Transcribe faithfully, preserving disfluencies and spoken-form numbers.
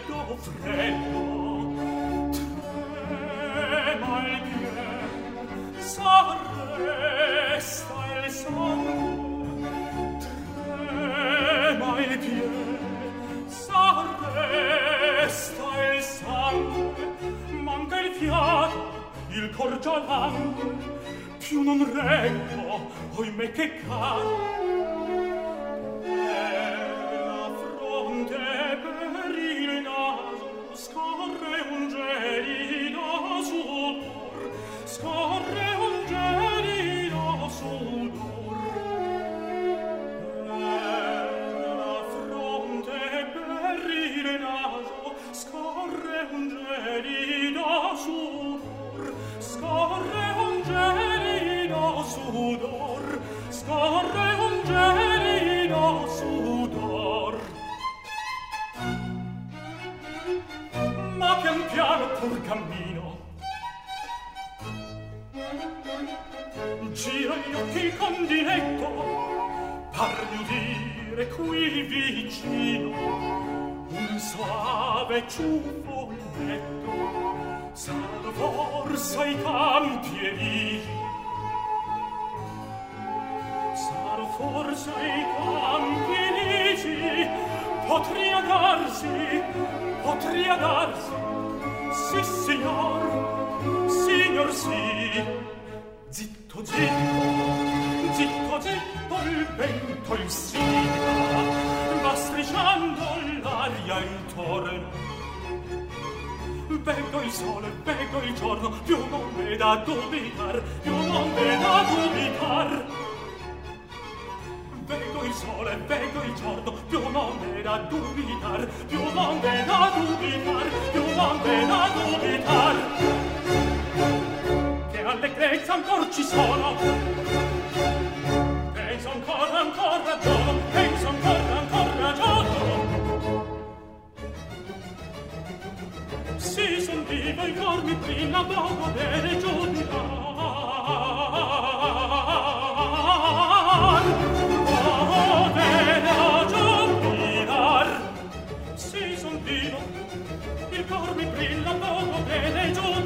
freddo, freddo, trema il piede, s'arresta il sangue, trema il piede, s'arresta il sangue, manca il fiato, il cor già langue, più non reggo, oimè che caro. Scorre un gelido sudor, scorre un gelido sudor. La fronte per il naso, scorre un gelido sudor, scorre un gelido sudor, scorre un gelido sudor. Ma pian piano pur cammino, giro gli occhi con diletto, par di udire qui vicino un soave ciuffo letto. Saranno forse i campi e ligi, saranno forse i campi e ligi, potria darsi, potria darsi, sì signor, signor sì. Zitto, zitto, zitto, zitto, il vento il siga, va strisciando l'aria intorno. Veggo il sole, veggo il giorno, più non m'è da dubitar, più non m'è da dubitar. Veggo il sole, veggo il giorno, più non m'è da dubitar, più non m'è da dubitar, più non m'è da dubitar. Che allegrezza ancor ci sono, penso ancora, ancora ragiono, penso ancora, ancora ragiono. Si son vivo il cor mi brilla, dopo bene giudicar. Il cor mi brilla, poco bene giù.